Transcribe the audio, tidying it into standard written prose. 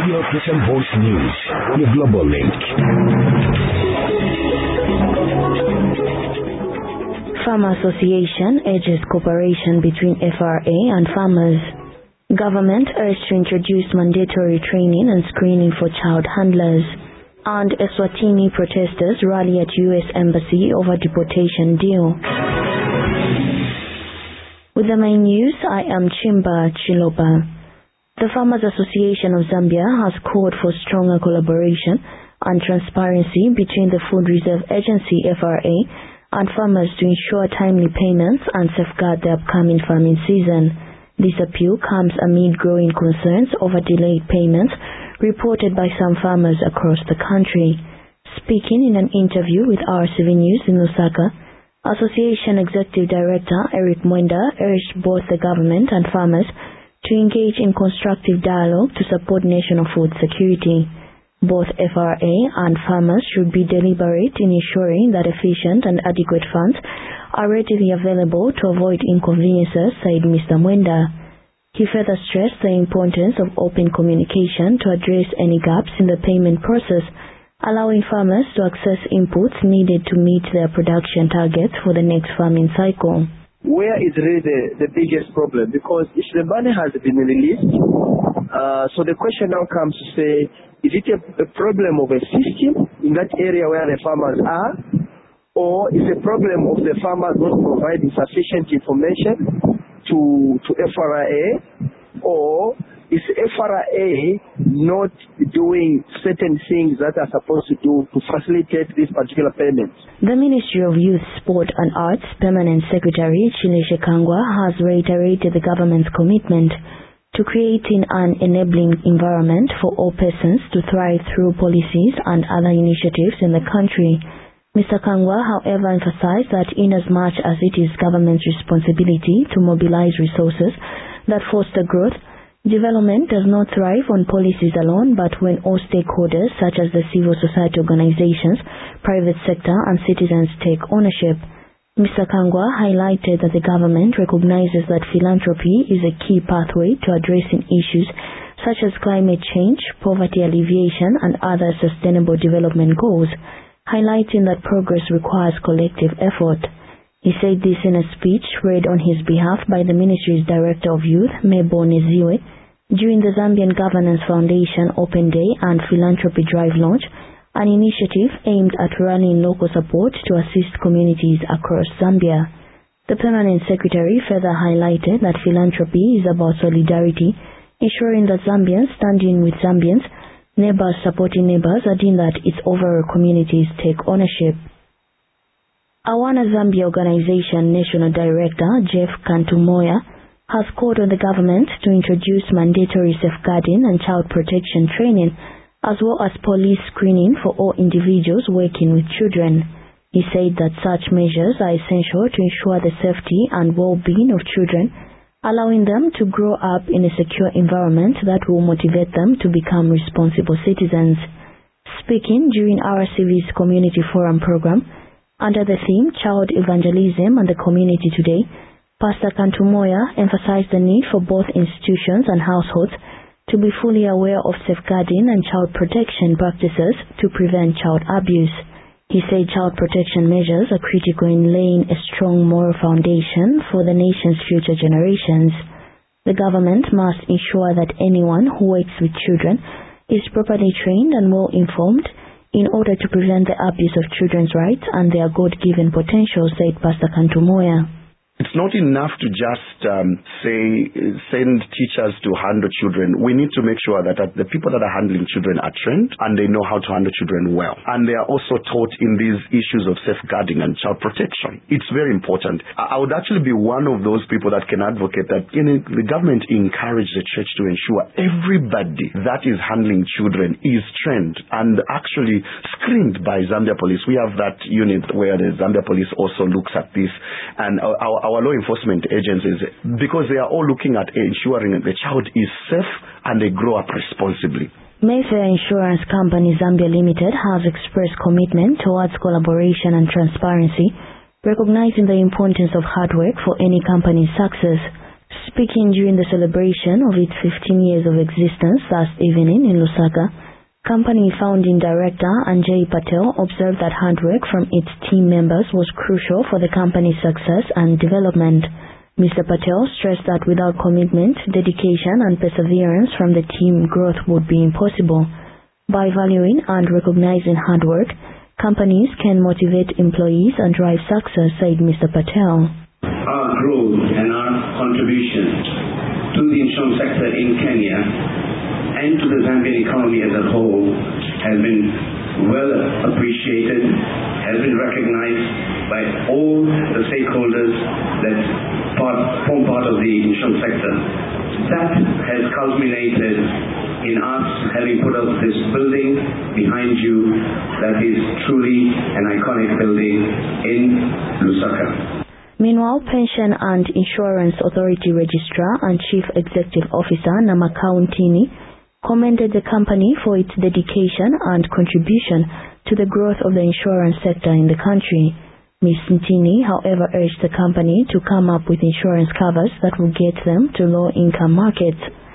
Radio Christian Voice News, your global link. Farmer Association urges cooperation between FRA and farmers. Government urged to introduce mandatory training and screening for child handlers. And Eswatini protesters rally at U.S. Embassy over deportation deal. With the main news, I am Chimba Chiloba. The Farmers Association of Zambia has called for stronger collaboration and transparency between the Food Reserve Agency FRA and farmers to ensure timely payments and safeguard the upcoming farming season. This appeal comes amid growing concerns over delayed payments reported by some farmers across the country. Speaking in an interview with RTV News in Lusaka, Association Executive Director Eric Mwenda urged both the government and farmers to engage in constructive dialogue to support national food security. Both FRA and farmers should be deliberate in ensuring that efficient and adequate funds are readily available to avoid inconveniences, said Mr. Mwenda. He further stressed the importance of open communication to address any gaps in the payment process, allowing farmers to access inputs needed to meet their production targets for the next farming cycle. Where is really the biggest problem? Because if the money has been released, so the question now comes to say, is it a problem of a system in that area where the farmers are? Or is it a problem of the farmers not providing sufficient information to FRA? Or is FRA not doing certain things that are supposed to do to facilitate these particular payments? The Ministry of Youth, Sport and Arts Permanent Secretary Chileshe Kangwa has reiterated the government's commitment to creating an enabling environment for all persons to thrive through policies and other initiatives in the country. Mr. Kangwa, however, emphasized that inasmuch as it is government's responsibility to mobilize resources that foster growth, development does not thrive on policies alone, but when all stakeholders such as the civil society organizations, private sector and citizens take ownership. Mr. Kangwa highlighted that the government recognizes that philanthropy is a key pathway to addressing issues such as climate change, poverty alleviation and other sustainable development goals, highlighting that progress requires collective effort. He said this in a speech read on his behalf by the Ministry's Director of Youth, Mebo Neziwe, during the Zambian Governance Foundation Open Day and Philanthropy Drive launch, an initiative aimed at rallying local support to assist communities across Zambia. The Permanent Secretary further highlighted that philanthropy is about solidarity, ensuring that Zambians standing with Zambians, neighbors supporting neighbors, adding that its overall communities take ownership. Awana Zambia Organization National Director Jeff Kantumoya has called on the government to introduce mandatory safeguarding and child protection training, as well as police screening for all individuals working with children. He said that such measures are essential to ensure the safety and well-being of children, allowing them to grow up in a secure environment that will motivate them to become responsible citizens. Speaking during RCV's Community Forum program, under the theme Child Evangelism and the Community Today, Pastor Kantumoya emphasized the need for both institutions and households to be fully aware of safeguarding and child protection practices to prevent child abuse. He said child protection measures are critical in laying a strong moral foundation for the nation's future generations. The government must ensure that anyone who works with children is properly trained and well informed in order to prevent the abuse of children's rights and their God-given potential, said Pastor Kantumoya. It's not enough to just send teachers to handle children. We need to make sure that the people that are handling children are trained and they know how to handle children well. And they are also taught in these issues of safeguarding and child protection. It's very important. I would actually be one of those people that can advocate that the government encourage the church to ensure everybody that is handling children is trained and actually screened by Zambia Police. We have that unit where the Zambia Police also looks at this, and our law enforcement agencies, because they are all looking at ensuring that the child is safe and they grow up responsibly. Mayfair Insurance Company Zambia Limited has expressed commitment towards collaboration and transparency, recognizing the importance of hard work for any company's success. Speaking during the celebration of its 15 years of existence last evening in Lusaka, company founding director Anjay Patel observed that hard work from its team members was crucial for the company's success and development. Mr. Patel stressed that without commitment, dedication and perseverance from the team, growth would be impossible. By valuing and recognizing hard work, companies can motivate employees and drive success, said Mr. Patel. Our growth and our contribution to the insurance sector in Kenya and to the Zambian economy as a whole has been well appreciated, has been recognized by all the stakeholders that form part of the insurance sector. That has culminated in us having put up this building behind you that is truly an iconic building in Lusaka. Meanwhile, Pension and Insurance Authority Registrar and Chief Executive Officer Namakau Ntini commended the company for its dedication and contribution to the growth of the insurance sector in the country. Ms. Ntini, however, urged the company to come up with insurance covers that will get them to low-income markets.